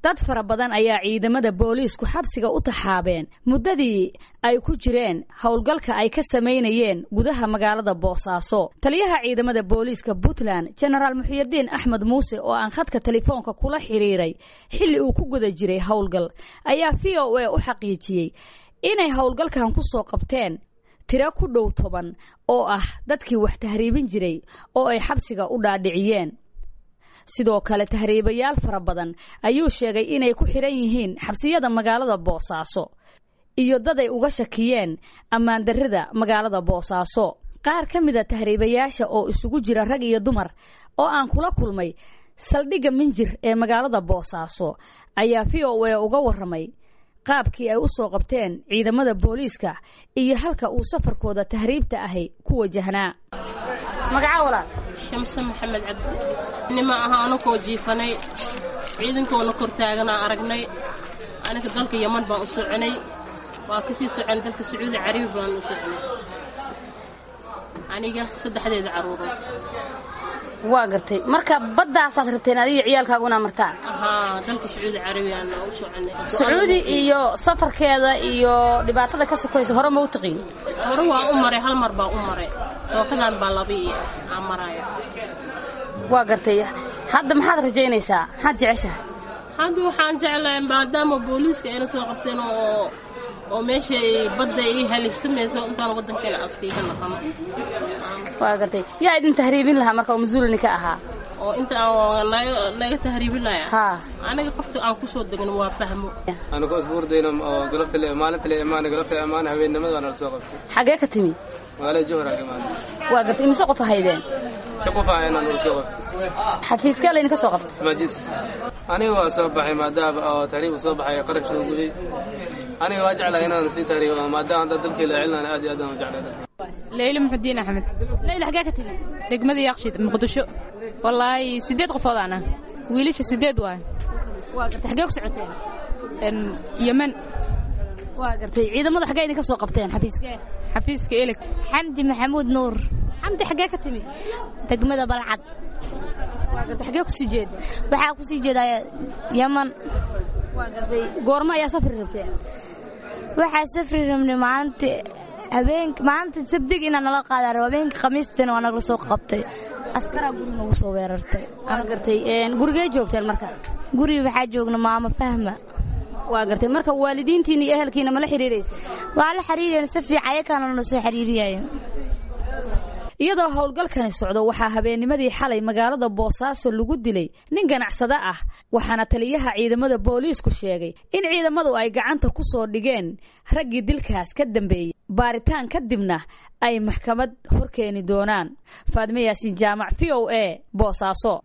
dad fara badan ayaa ciidamada booliisku xabsiga u taxaabeen muddadii ay ku jireen howlgalka ay ka sameynayeen gudaha magaalada Boosaaso. Taliyaha ciidamada booliiska Puntland General Muxyidiin Axmed Muuse oo aan khadka telefoonka kula xiriiray xilli uu ku guda jiray howlgal ayaa VOA u xaqiijiyay inay howlgalkan ku soo qabteen tiro ku dhow 10 oo ah dadkii wax tahriibin jiray oo ay xabsiga u dhaadhiciyeen. sidoo kale tahriibayaal fara badan ayuu sheegay inay ku xiran yihiin xabsiyada magaalada Boosaaso iyo dad ay uga shakiyeen ammaan darrida magaalada Boosaaso. qaar ka mid ah tahriibayaasha oo isugu jira rag iyo dumar oo aan kula kulmay saldhigga Minjir ee magaalada Boosaaso ayaa VOA uga warramay qaabkii ay u soo qabteen ciidamada booliiska iyo halka uu safarkooda tahriibta ahay ku wajahnaa. magaca walaal Shamsa Maxamed Cabdi nima aha anu ko jiifanay ciidankoona kor taagana aragnay aniga dalka Yemen baan u soconay waa ka sii socon dalka Sacuudi Carabi baan u soconay aniga saddexdeeda caruur waa gartay marka baddaas aad rabteen adiga ciyaalkaaguna martaan dalka Sacuudi Carabi aan u soconay Sacuudi iyo safarkeeda iyo dhibaatada ka sokayso hore ma u taqin hore waa u maray hal mar baa u maray tookadan baa labii amarayo waa gartay hadda maxaad rajaynaysaa maxaad jeceshahay hadda waxaan jeclahay maadaama booliiska ay soo qabteen oo meeshay badda ay halisamayso intaan wadankeena askayga naqano waa gartay yaa idin tahriibin lahaa marka masuulini ka ahaa oo inta laga tahriibin lahaa aniga qofta aan ku soo degno waa fahmo aniga isbuurdayna oo galabta maalinta galabta amaan habeenimada aan soo qabtay xagee ka timi wala Johor agmaan waa gartay imisa qof haydeen qof ayaan soo qabtay xafiiska leyn ka soo qabtay majlis aniga waa soo baxay maadaama oo tahriib soo baxay qarab soo guday aniga waa jeclahay inaan si tahriib maadaama dadka la cilnaan aad iyo aad u jeclahay ليلى محمدين أحمد ليلى حقاك تبي دقمدي يقشد مقدشو والله سديد قفاض أنا ويليش سديد واي واقرت حقاك سعتين يمن واقرتي عيدا ماذا حقايني كسو قبتين حفيزك إلك حمدي محمود نور حمدي حقاك تبي دقمدي بالعد واقرت حقاك سجيد بحاك سجيد يمن واقرتي قورما يا سفر ربتين waxaa safri rabnay maanta sabdig inaan nala qaadaro habeenka khamiistina waa naga soo qabtay askara guriga ugu soo weerartay aan gartay gurigay joogteen marka guriga waxa joogna maama Fahma waa gartay marka waalidiintiina iyo ehelkiina ma la xiriireysay waa la xiriireen si fiican ayakana soo xiriiriyay iyadoo howlgalkani socdo waxaa habeennimadii xalay magaalada Boosaaso lagu dilay nin ganacsada ah waxaana taliyaha ciidamada booliisku sheegay in ciidamadu ay gacanta ku soo dhigeen raggii dilkaas ka dambeeyay baaritaan kadibna ay maxkamad horkeeni doonaan. Faadme Yaasin Jaamac VOA Boosaaso.